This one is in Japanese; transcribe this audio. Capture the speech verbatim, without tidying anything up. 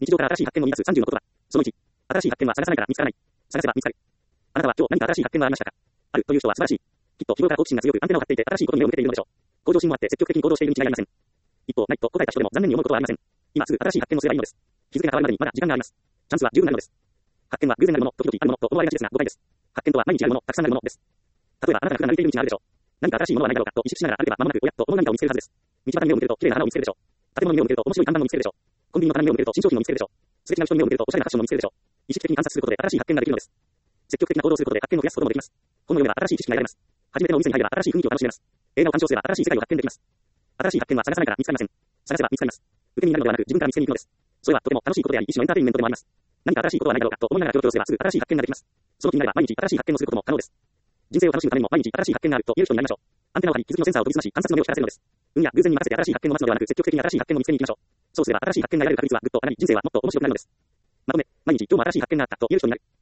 日常から新しい発見を生み出すさんじゅうの言葉。そのいち。新しい発見は探さないから見つからない。探せば見つかる。あなたは今日何か新しい発見はありましたか？あるという人は素晴らしい。きっと日頃から好奇心が強くアンテナを張っていて新しいことに目を向けているのでしょう。向上心もあって積極的に行動しているに違いありません。一方、ないと答えた人でも残念に思うことはありません。今すぐ新しい発見をすればいいのです。日付が変わるまでにまだ時間があります。チャンスは十分なるのです。発見は偶然なるもの、時々あるものと思われがちですが誤解です。発見とは毎日あるもの、たくさんあるものです。例えばあなたが普段歩いている道があるでしょう。何か新しいものはないだろうかと意識しながら歩けば間もなく親と思う何かを見つけるはずです。道端に目を向けると綺麗な花を見つけるでしょう。建物に目を向けると面白い看板を見つけるでしょう。コンビニの棚に目を向けると新商品を見つけるでしょう。すれ違う人に目を向けるとおしゃれなファッションを見つけるでしょう。意識的に観察することで新しい発見ができるのです。積極的な行動をすることで発見を増やすこともできます。本を読めば新しい知識が得られます。初めてのお店に入れば新しい雰囲気を楽しめます。映画を鑑賞すれば新しい世界を発見できます。新しい発見は探さないから見つかりません。探せば見つかります。受け身になるのではなく自分から見つけに行くのです。それはとても楽しいことであり、一種のエンターテインメントでもあります。何か新しいことはないだろうかと思いながらキョロキョロすればすぐ新しい発見ができます。その気になれば毎日新しい発見をすることも可能です。人生を楽しむためにも毎日新しい発見があると言える人になりましょう。アンテナを張り、気づきのセンサーを研ぎ澄まし、観察の目を光らせるのです。運や偶然に任せて新しい発見を待つのではなく、積極的に新しい発見を見つけに行きましょう。そうすれば新しい発見が得られる確率はぐっと上がり、人生はもっと面白くなるのです。まとめ、毎日今日も新しい発見があったと言える人になる。